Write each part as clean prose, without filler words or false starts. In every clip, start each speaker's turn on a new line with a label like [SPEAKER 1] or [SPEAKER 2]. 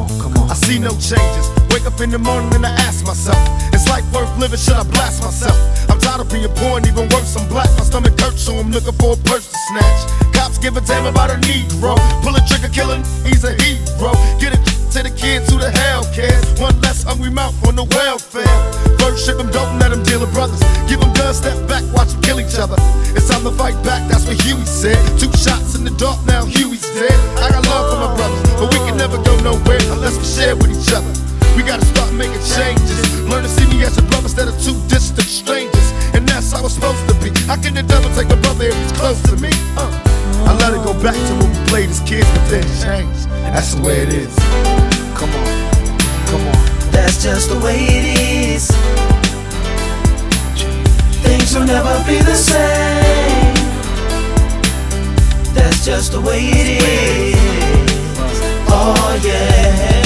[SPEAKER 1] on, come on.
[SPEAKER 2] I see no changes. Wake up in the morning and I ask myself, is life worth living? Should I blast myself? I'm tired of being poor and even worse, I'm black. My stomach hurts, so I'm looking for a purse to snatch. Cops give a damn about a Negro. Pull a trigger, killing, he's a hero. Get it to the kids who the hell cares. One less hungry mouth on the welfare. First ship them, don't let them deal with brothers. Give them guns, step back, watch them kill each other. It's time to fight back, that's what Huey said. 2 shots in the dark, now Huey's dead. I got love for my brothers, but we can never go nowhere unless we share with each other. We gotta start making changes. Learn to see me as a brother instead of 2 distant strangers. And that's how it's supposed to be. How can the devil take a brother if he's close to me? I let it go back to when we played as kids, but then changed. That's the way it is.
[SPEAKER 1] Come on, come on.
[SPEAKER 3] That's just the way it is. Things will never be the same. That's just the way it is. Oh yeah.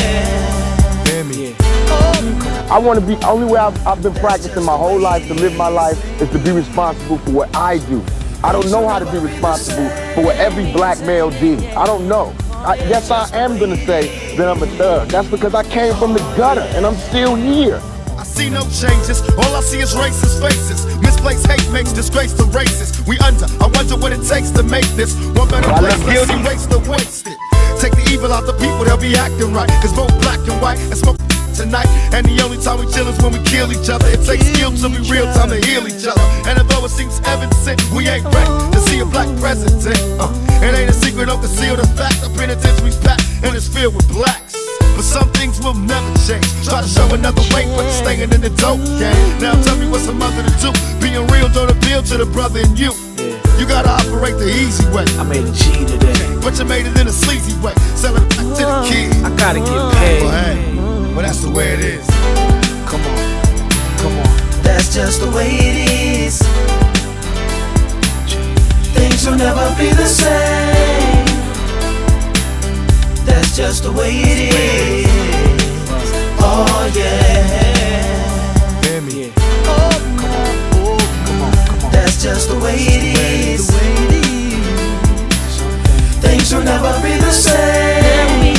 [SPEAKER 4] I want to be, only way I've been practicing my whole life to live my life is to be responsible for what I do. I don't know how to be responsible for what every black male did. I don't know. Yes, I am going to say that I'm a thug. That's because I came from the gutter and I'm still here.
[SPEAKER 2] I see no changes, all I see is racist faces. Misplaced hate makes disgrace to races. We under, I wonder what it takes to make this one better place. Let's erase the wasted. Take the evil out the people, they'll be acting right. Cause both black and white and smoke tonight. And the only time we chill is when we kill each other. It takes skill to be real time to heal each other. And although it seems evident, we ain't ready to see a black president. It ain't a secret, don't conceal the fact. The penitentiary's packed and it's filled with blacks. But some things will never change. Try to show another way, but it's staying in the dope game. Now tell me what's a mother to do. Being real don't appeal to the brother in you. You gotta operate the easy way.
[SPEAKER 1] I made a G today,
[SPEAKER 2] but you made it in a sleazy way. Selling it back to the kids.
[SPEAKER 1] I gotta get paid.
[SPEAKER 2] Well, hey, well that's the way it is.
[SPEAKER 1] Come on, come on.
[SPEAKER 3] That's just the way it is. Things will never be the same. That's just the way it is. Oh yeah.
[SPEAKER 2] Hear me.
[SPEAKER 3] That's just the way it is. Things will never be the same.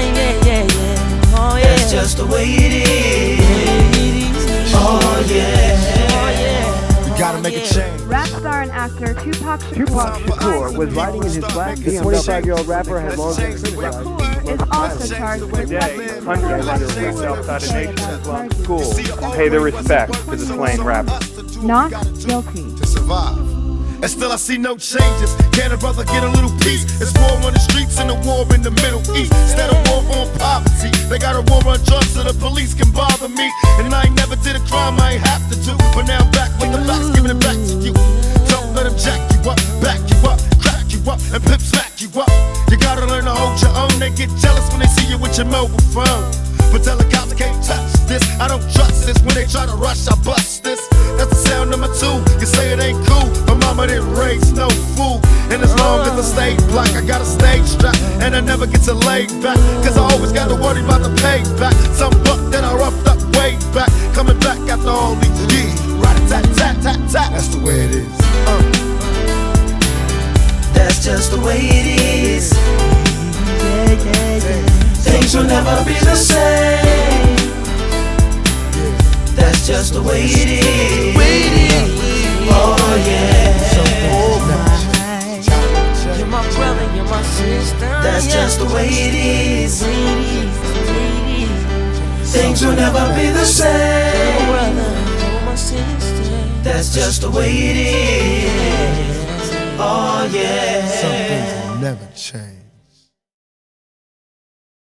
[SPEAKER 3] That's just the way it is. Oh yeah.
[SPEAKER 2] We gotta make a change.
[SPEAKER 5] Rap star and actor Tupac
[SPEAKER 4] Shakur was riding in his black. The 25-year-old rapper had long been criticized.
[SPEAKER 5] is also charged with
[SPEAKER 6] Today, hundreds of arrests outside of Nation Islam school pay their respects to the slain rapper.
[SPEAKER 5] not guilty.
[SPEAKER 2] To survive. And still I see no changes. Can a brother get a little peace? It's war on the streets and a war in the Middle East. Instead of war on poverty, they got a war on drugs so the police can bother me. And I ain't never did a crime I ain't have to do. But now I'm back with the facts, giving it back to you. Don't let them jack you up, back you up, crack you up, and pimp smack you up. You gotta learn to hold your own. They get jealous when they see you with your mobile phone. But tell the cops I can't touch this. I don't trust this. When they try to rush, I bust this. That's the sound number 2. You say it ain't cool, but mama didn't raise no fool. And as long as I stay black, I got a stage strap, and I never get to lay back. Cause I always got to worry about the payback. Some buck that I roughed up way back, coming back after all these years. Rat-a-tat-tat-tat-tat. That's the way it is.
[SPEAKER 3] That's just the way it is. Things will never be the same. That's just the way it is. Oh yeah.
[SPEAKER 7] You're my brother, you're my sister.
[SPEAKER 3] That's just the way it is. Things will never be the same. That's just the way it is. Oh yeah.
[SPEAKER 2] Some things will never change.